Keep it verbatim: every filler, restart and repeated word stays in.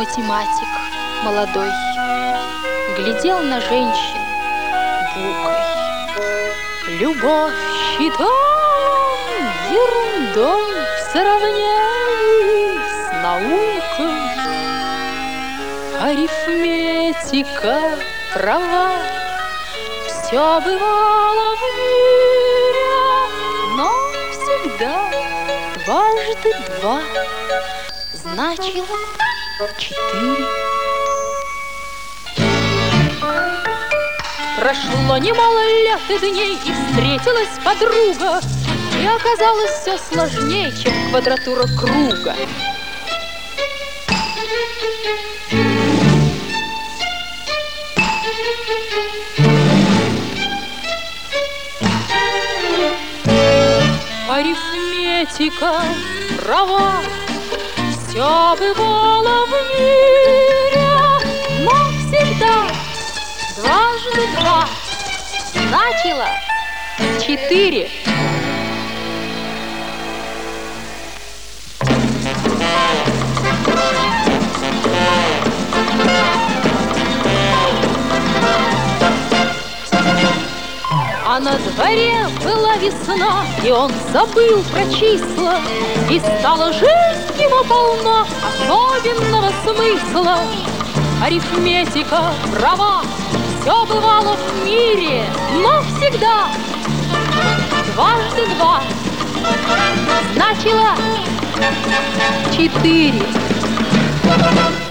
математик молодой глядел на женщин букой. Любовь считал ерундой в сравнении с наукой. Арифметика права, все бывало в мире, но всегда дважды два значило четыре. Прошло немало лет и дней, и встретилась подруга, и оказалось все сложнее, чем квадратура круга. Арифметика права, все бывало в мире, но всегда дважды два значило четыре. А на дворе была весна, и он забыл про числа, и стала жизнь ему полна особенного смысла. Арифметика права, все бывало в мире, но всегда дважды два значило четыре.